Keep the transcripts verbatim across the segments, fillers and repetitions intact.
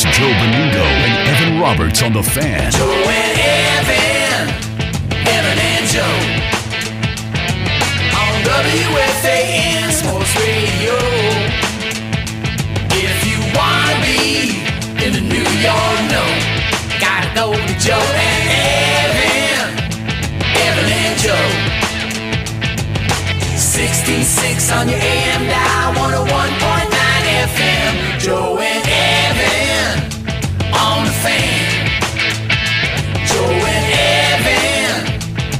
Joe Benigno and Evan Roberts on The Fan. Joe and Evan, Evan and Joe, on W F A N Sports Radio. If you want to be in the New York know, gotta go to Joe and Evan, Evan and Joe. sixty-six on your A M dial, one oh one point nine F M. Joe and Evan on The Fan. Joe and Evan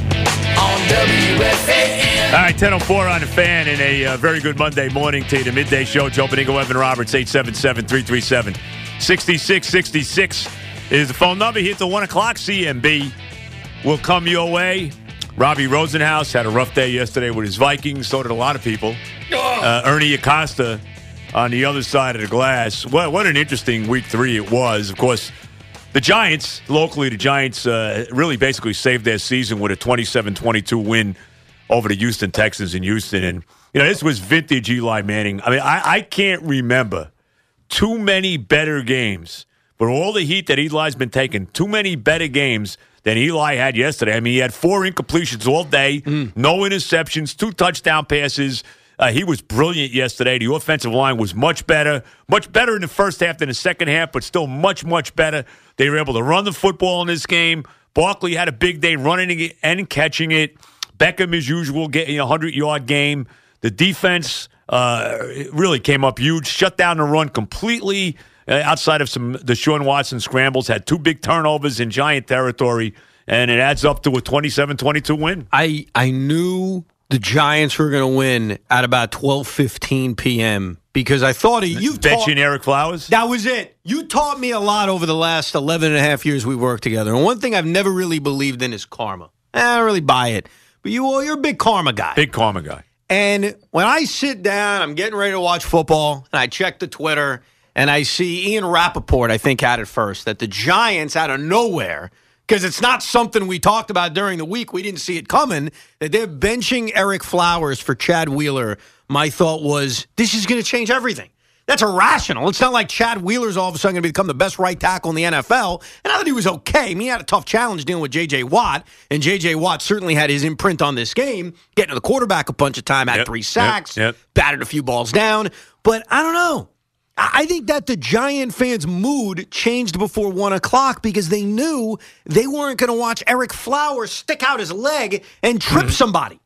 on W F A N. All right, ten oh four on The Fan, and a uh, very good Monday morning to you. The midday show. Joe Benigno, Evan Roberts, eight seven seven, three three seven, six six six six is the phone number. Here at the one o'clock, C M B will come your way. Robbie Rosenhaus had a rough day yesterday with his Vikings. So did a lot of people. Uh, Ernie Acosta on the other side of the glass. Well, what an interesting week three it was. Of course, the Giants, locally, the Giants uh, really basically saved their season with a twenty-seven twenty-two win over the Houston Texans in Houston. And, you know, this was vintage Eli Manning. I mean, I, I can't remember too many better games. For all the heat that Eli's been taking, too many better games than Eli had yesterday. I mean, he had four incompletions all day, mm. no interceptions, two touchdown passes. Uh, he was brilliant yesterday. The offensive line was much better, much better in the first half than the second half, but still much, much better. They were able to run the football in this game. Barkley had a big day running it and catching it. Beckham, as usual, getting a hundred-yard game. The defense uh, really came up huge, shut down the run completely. Uh, outside of some Deshaun Watson scrambles, had two big turnovers in Giant territory, and it adds up to a twenty-seven twenty-two win. I, I knew the Giants were going to win at about twelve fifteen p.m. because I thought of you. Bet you and Eric Flowers? That was it. You taught me a lot over the last eleven and a half years we worked together, and one thing I've never really believed in is karma. I don't really buy it, but you, well, you're a big karma guy. Big karma guy. And when I sit down, I'm getting ready to watch football, and I check the Twitter, and I see Ian Rappaport, I think, had it first, that the Giants out of nowhere, because it's not something we talked about during the week, we didn't see it coming, that they're benching Eric Flowers for Chad Wheeler. My thought was, this is going to change everything. That's irrational. It's not like Chad Wheeler's all of a sudden going to become the best right tackle in the N F L. And I thought he was okay. I mean, he had a tough challenge dealing with J J. Watt, and J J. Watt certainly had his imprint on this game, getting to the quarterback a bunch of time, had yep, three sacks, yep, yep. batted a few balls down. But I don't know. I think that the Giant fans' mood changed before one o'clock because they knew they weren't going to watch Eric Flowers stick out his leg and trip mm-hmm. somebody.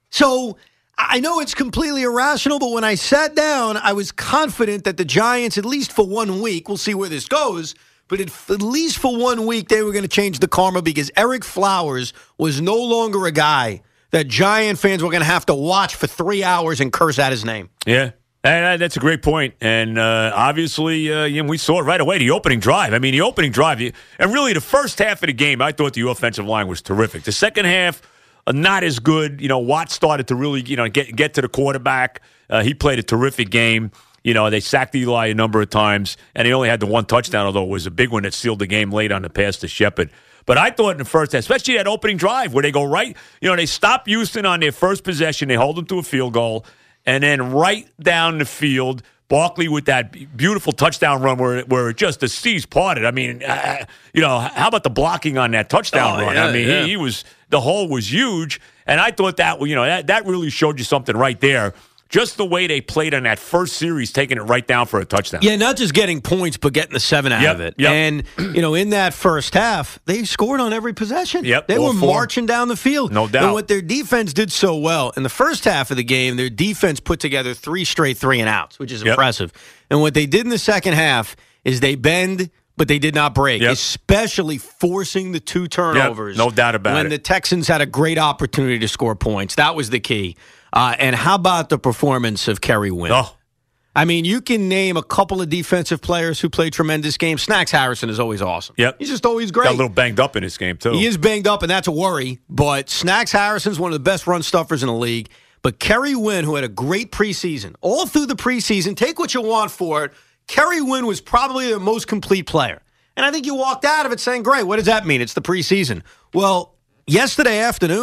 So I know it's completely irrational, but when I sat down, I was confident that the Giants, at least for one week, we'll see where this goes, but at least for one week, they were going to change the karma because Eric Flowers was no longer a guy that Giant fans were going to have to watch for three hours and curse out his name. Yeah. And that's a great point. And uh, obviously, uh, you know, we saw it right away, the opening drive. I mean, the opening drive, and really the first half of the game, I thought the offensive line was terrific. The second half, uh, not as good. You know, Watt started to really, you know, get get to the quarterback. Uh, he played a terrific game. You know, they sacked Eli a number of times, and he only had the one touchdown, although it was a big one that sealed the game late on the pass to Shepard. But I thought in the first half, especially that opening drive where they go right, you know, they stop Houston on their first possession, they hold them to a field goal, and then right down the field, Barkley with that beautiful touchdown run where where just the seas parted. I mean, uh, you know, how about the blocking on that touchdown oh, run? Yeah, I mean, yeah. he, he was the hole was huge, and I thought that you know that that really showed you something right there. Just the way they played on that first series, taking it right down for a touchdown. Yeah, not just getting points, but getting the seven out yep, of it. Yep. And, you know, in that first half, they scored on every possession. Yep, they all were four. marching down the field. No doubt. And what their defense did so well, in the first half of the game, their defense put together three straight three and outs, which is yep. impressive. And what they did in the second half is they bend, but they did not break, yep. especially forcing the two turnovers. Yep, no doubt about when it. When the Texans had a great opportunity to score points. That was the key. Uh, and how about the performance of Kerry Wynn? Oh. I mean, you can name a couple of defensive players who played tremendous games. Snacks Harrison is always awesome. Yep. He's just always great. Got a little banged up in this game, too. He is banged up, and that's a worry. But Snacks Harrison's one of the best run stuffers in the league. But Kerry Wynn, who had a great preseason, all through the preseason, take what you want for it, Kerry Wynn was probably the most complete player. And I think you walked out of it saying, great, what does that mean? It's the preseason. Well, yesterday afternoon,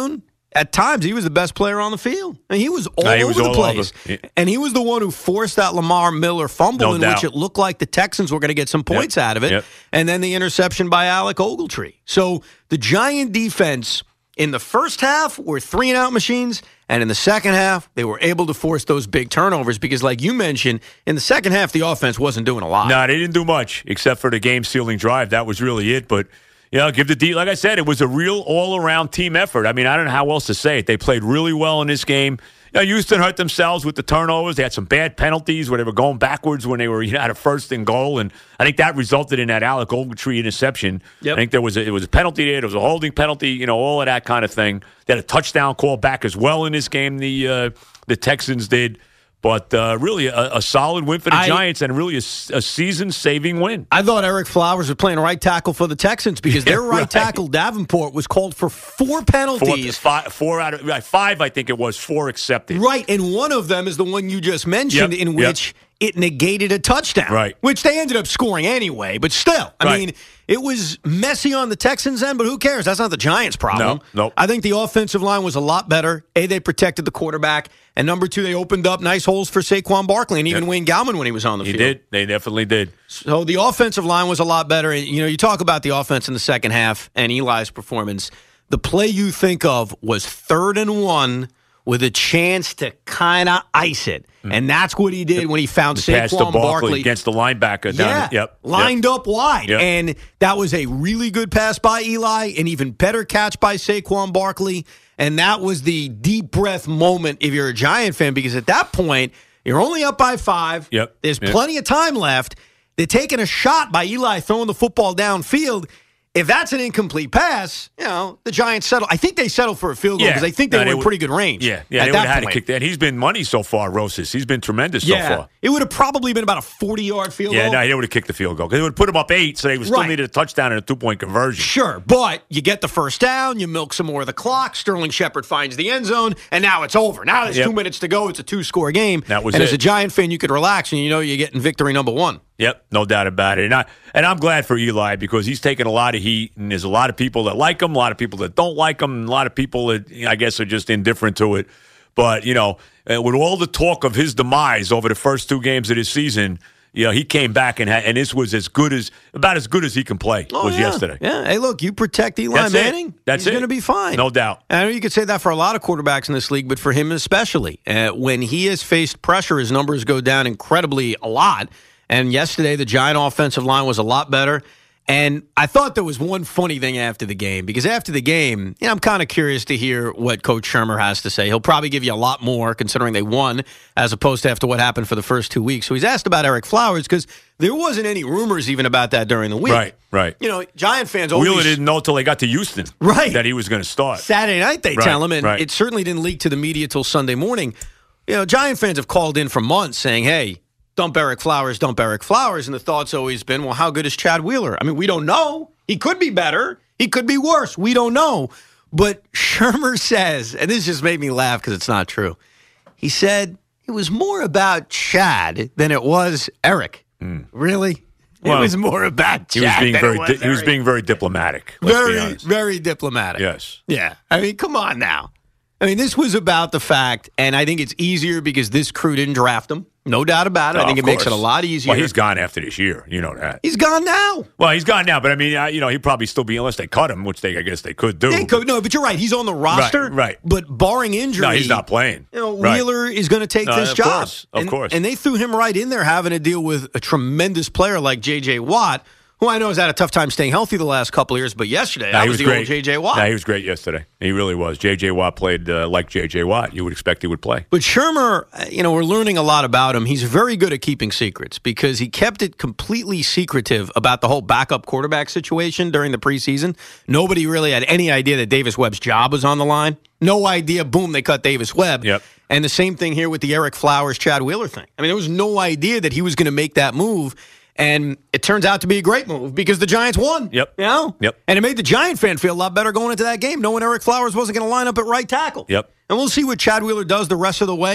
at times, he was the best player on the field. And he was all No, he over was the all place. over. And he was the one who forced that Lamar Miller fumble No in doubt. which it looked like the Texans were going to get some points Yep. out of it. Yep. And then the interception by Alec Ogletree. So the Giant defense in the first half were three and out machines. And in the second half, they were able to force those big turnovers because, like you mentioned, in the second half, the offense wasn't doing a lot. No, they didn't do much except for the game-sealing drive. That was really it. But, you know, give the D. Like I said, it was a real all-around team effort. I mean, I don't know how else to say it. They played really well in this game. You know, Houston hurt themselves with the turnovers. They had some bad penalties where they were going backwards when they were you know, at a first and goal, and I think that resulted in that Alec Ogletree interception. Yep. I think there was a, it was a penalty there. There was a holding penalty. You know, all of that kind of thing. They had a touchdown call back as well in this game. The uh, the Texans did. But uh, really a, a solid win for the I, Giants and really a, a season-saving win. I thought Eric Flowers was playing right tackle for the Texans because Yeah, their right, right. tackle, Davenport, was called for four Four, penalties. five, four out of right, five, I think it was, four accepted. Right, and one of them is the one you just mentioned Yep, in yep. which it negated a touchdown. Right. Which they ended up scoring anyway, but still, I Right. mean, it was messy on the Texans' end, but who cares? That's not the Giants' problem. No, nope. I think the offensive line was a lot better. A, they protected the quarterback, and number two, they opened up nice holes for Saquon Barkley and even Yep. Wayne Gallman when he was on the He field. did. They definitely did. So the offensive line was a lot better. And, you know, you talk about the offense in the second half and Eli's performance. The play you think of was third and one with a chance to kind of ice it. And that's what he did when he found Pass to Saquon Barkley Barkley. against the linebacker. Down Yeah, the, yep. lined yep. up wide. Yep. And that was a really good pass by Eli, an even better catch by Saquon Barkley. And that was the deep breath moment if you're a Giant fan, because at that point, you're only up by five. Yep. There's Yep. plenty of time left. They're taking a shot by Eli throwing the football downfield. If that's an incomplete pass, you know, the Giants settle. I think they settled for a field goal Yeah. because they think they No, were in would- pretty good range. Yeah, yeah, at they would that have had to point. kick that. He's been money so far, Rosas. He's been tremendous Yeah, so far. it would have probably been about a forty-yard field Yeah, goal. no, he would have kicked the field goal because it would put him up eight, so they would still Right. needed a touchdown and a two-point conversion. Sure, but you get the first down, you milk some more of the clock, Sterling Shepard finds the end zone, and now it's over. Now there's Yep. two minutes to go. It's a two-score game. That was and it. as a Giant fan, you could relax, and you know you're getting victory number one. Yep, no doubt about it. And, I, and I'm glad for Eli because he's taken a lot of heat, and there's a lot of people that like him, a lot of people that don't like him, and a lot of people that, I guess, are just indifferent to it. But, you know, uh, with all the talk of his demise over the first two games of this season, you know, he came back, and, ha- and this was as good as, about as good as he can play was yeah. yesterday. Yeah, hey, look, you protect Eli That's it. Manning, That's he's it. going to be fine. No doubt. And I know you could say that for a lot of quarterbacks in this league, but for him especially. Uh, when he has faced pressure, his numbers go down incredibly a lot. And yesterday, the Giant offensive line was a lot better. And I thought there was one funny thing after the game, because after the game, you know, I'm kind of curious to hear what Coach Shermer has to say. He'll probably give you a lot more considering they won as opposed to after what happened for the first two weeks. So he's asked about Eric Flowers because there wasn't any rumors even about that during the week. Right, right. You know, Giant fans always... Wheeler didn't know until they got to Houston Right. that he was going to start. Saturday night they Right, tell him, and right. it certainly didn't leak to the media till Sunday morning. You know, Giant fans have called in for months saying, hey, dump Eric Flowers, dump Eric Flowers. And the thought's always been, well, how good is Chad Wheeler? I mean, we don't know. He could be better. He could be worse. We don't know. But Shermer says, and this just made me laugh because it's not true. He said it was more about Chad than it was Eric. Really? Well, it was more about Chad He was being than very it was di- he was Eric. being very diplomatic. Let's be very, honest. very diplomatic. Yes. Yeah. I mean, come on now. I mean, this was about the fact, and I think it's easier because this crew didn't draft him. No doubt about it. I Oh, think of it makes it a course. lot easier. Well, he's gone after this year. You know that. He's gone now. Well, he's gone now, but I mean, uh, you know, he'd probably still be unless they cut him, which they, I guess, they could do. They could, no, but you're right. He's on the roster. right. But barring injury, No, he's not playing. You know, Right. Wheeler is going to take No, this of job. course, of and, course. And they threw him right in there having to deal with a tremendous player like J J. Watt, who I know has had a tough time staying healthy the last couple of years, but yesterday, No, that he was, was the great. old J J. Watt. No, he was great yesterday. He really was. J J. Watt played uh, like J J. Watt. You would expect he would play. But Shermer, uh, you know, we're learning a lot about him. He's very good at keeping secrets because he kept it completely secretive about the whole backup quarterback situation during the preseason. Nobody really had any idea that Davis Webb's job was on the line. No idea. Boom, they cut Davis Webb. Yep. And the same thing here with the Eric Flowers, Chad Wheeler thing. I mean, there was no idea that he was going to make that move. And it turns out to be a great move because the Giants won. Yep. You know? Yep. And it made the Giant fan feel a lot better going into that game, knowing Eric Flowers wasn't going to line up at right tackle. Yep. And we'll see what Chad Wheeler does the rest of the way.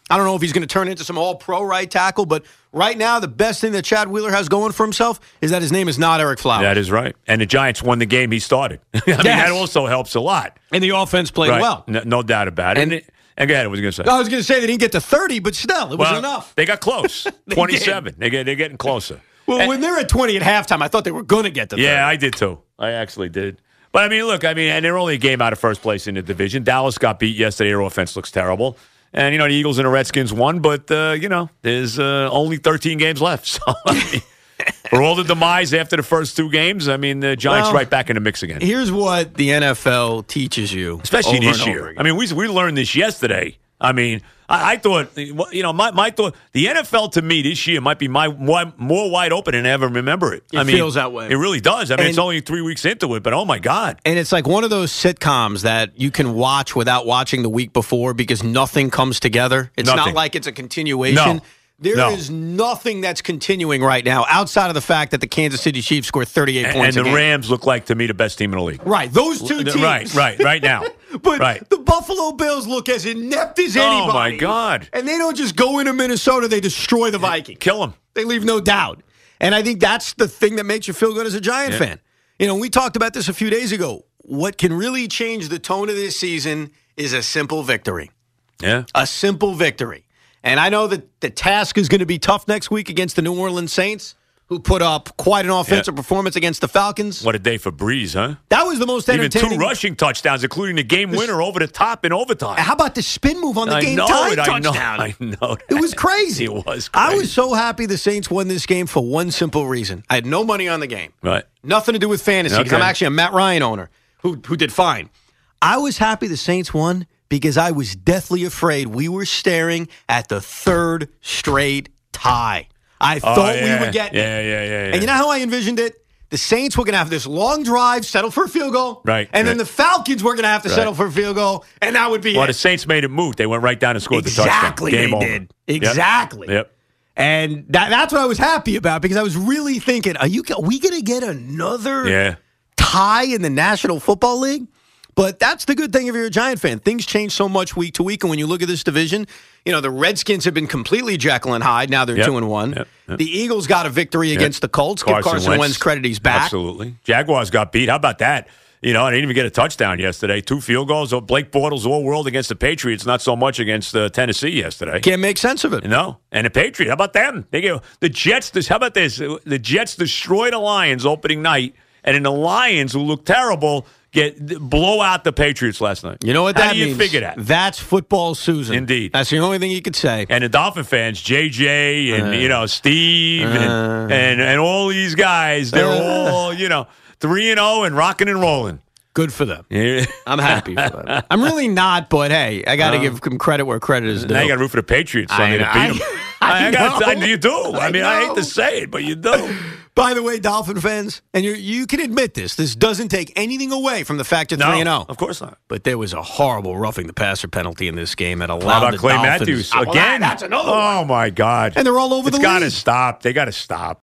I don't know if he's going to turn into some all-pro right tackle, but right now the best thing that Chad Wheeler has going for himself is that his name is not Eric Flowers. That is right. And the Giants won the game he started. I mean, Yes. that also helps a lot. And the offense played Right. well. No, no doubt about it. And- And, and go ahead, what was you going to say? I was going to say they didn't get to thirty, but still, it was Well, enough. They got close. They twenty-seven. They get, they're getting closer. Well, And- when they were at twenty at halftime, I thought they were going to get to thirty. Yeah, I did too. I actually did. But, I mean, look, I mean, and they're only a game out of first place in the division. Dallas got beat yesterday. Their offense looks terrible. And, you know, the Eagles and the Redskins won, but, uh, you know, there's uh, only thirteen games left. So, I mean, for all the demise after the first two games, I mean, the Giants Well, right back in the mix again. Here's what the N F L teaches you, Especially over this and over year. again. I mean, we we learned this yesterday. I mean, I, I thought, you know, my, my thought, the N F L to me this year might be my more, more wide open than I ever remember it. It I mean, feels that way. It really does. I mean, And- it's only three weeks into it, but oh my God. And it's like one of those sitcoms that you can watch without watching the week before because nothing comes together. It's not Nothing. like it's a continuation. No. There is No. nothing that's continuing right now outside of the fact that the Kansas City Chiefs scored thirty-eight And, points and the a game. Rams look like, to me, the best team in the league. Right, those two teams. Right, right, right now. But right. the Buffalo Bills look as inept as anybody. Oh, my God. And they don't just go into Minnesota, they destroy the Vikings. Kill them. They leave no doubt. And I think that's the thing that makes you feel good as a Giant Yeah. fan. You know, we talked about this a few days ago. What can really change the tone of this season is a simple victory. Yeah. A simple victory. And I know that the task is going to be tough next week against the New Orleans Saints, who put up quite an offensive Yeah. performance against the Falcons. What a day for Breeze, huh? That was the most Even entertaining. two rushing touchdowns, including the game winner over the top in overtime. How about the spin move on the I game know time it. I know. touchdown? I know. It was crazy. It was I crazy. was so happy the Saints won this game for one simple reason. I had no money on the game. Right. Nothing to do with fantasy because I'm Okay. actually a Matt Ryan owner who who did fine. I was happy the Saints won because I was deathly afraid we were staring at the third straight tie. I thought Oh, yeah. we would get Yeah, yeah, yeah, yeah. And you know how I envisioned it? The Saints were going to have this long drive, settle for a field goal. Right, And then right. the Falcons were going to have to Right. settle for a field goal, and that would be Well, it. the Saints made it move. They went right down and scored Exactly, the touchdown. Game they over. did. Exactly. Yep. yep. And that, that's what I was happy about because I was really thinking, are you are we going to get another Yeah. tie in the National Football League? But that's the good thing if you're a Giant fan. Things change so much week to week, and when you look at this division, you know the Redskins have been completely Jekyll and Hyde. Now they're Yep. two and one. Yep. Yep. The Eagles got a victory against the Colts. Give Carson Wentz credit; he's back. Absolutely. Jaguars got beat. How about that? You know, I didn't even get a touchdown yesterday. Two field goals. Oh, Blake Bortles all world against the Patriots. Not so much against uh, Tennessee yesterday. Can't make sense of it. No, and the Patriots. How about them? They give the Jets. This. How about this? The Jets destroyed the Lions opening night, and then the Lions, who look terrible, get blow out the Patriots last night. You know what How that do you means? figure that? That's football, Susan. Indeed. That's the only thing you could say. And the Dolphin fans, J J and you know Steve and, and and all these guys, they're Uh. all you know three and zero and rocking and rolling. Good for them. Yeah. I'm happy for them. I'm really not, but hey, I got to Uh, give them credit where credit is due. Now you got to root for the Patriots I Sunday to know. beat them. I- I got, know. I, you do. I, I mean, I hate know. to say it, but you do. By the way, Dolphin fans, and you you can admit this, this doesn't take anything away from the fact you're No, three and zero. of course not. But there was a horrible roughing the passer penalty in this game that allowed How about the Clay Dolphins. Matthews Oh, well, again? that- that's another oh one. my God! And they're all over it's the gotta league. stop. They got to stop.